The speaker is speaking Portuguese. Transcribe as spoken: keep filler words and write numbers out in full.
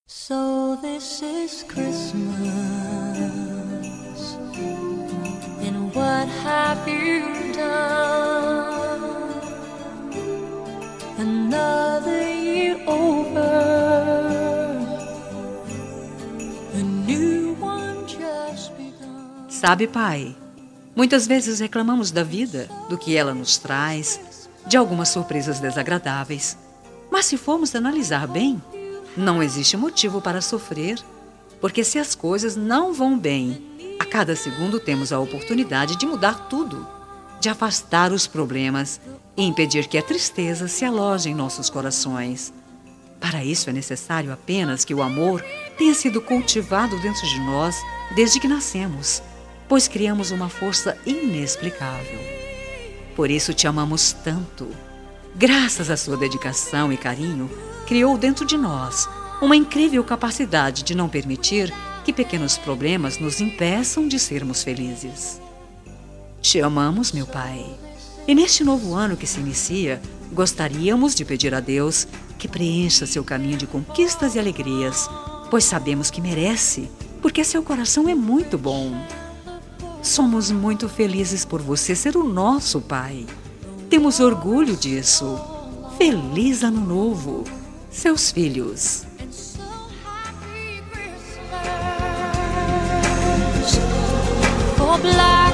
So this is Christmas, and what have you done? Another year over, a new one just begun. Sabe, pai, muitas vezes reclamamos da vida, do que ela nos traz, de algumas surpresas desagradáveis. Mas se formos analisar bem, não existe motivo para sofrer, porque se as coisas não vão bem, a cada segundo temos a oportunidade de mudar tudo, de afastar os problemas e impedir que a tristeza se aloje em nossos corações. Para isso é necessário apenas que o amor tenha sido cultivado dentro de nós desde que nascemos, pois criamos uma força inexplicável. Por isso te amamos tanto. Graças à sua dedicação e carinho, criou dentro de nós uma incrível capacidade de não permitir que pequenos problemas nos impeçam de sermos felizes. Te amamos, meu pai. E neste novo ano que se inicia, gostaríamos de pedir a Deus que preencha seu caminho de conquistas e alegrias, pois sabemos que merece, porque seu coração é muito bom. Somos muito felizes por você ser o nosso pai. Temos orgulho disso. Feliz Ano Novo, seus filhos. For black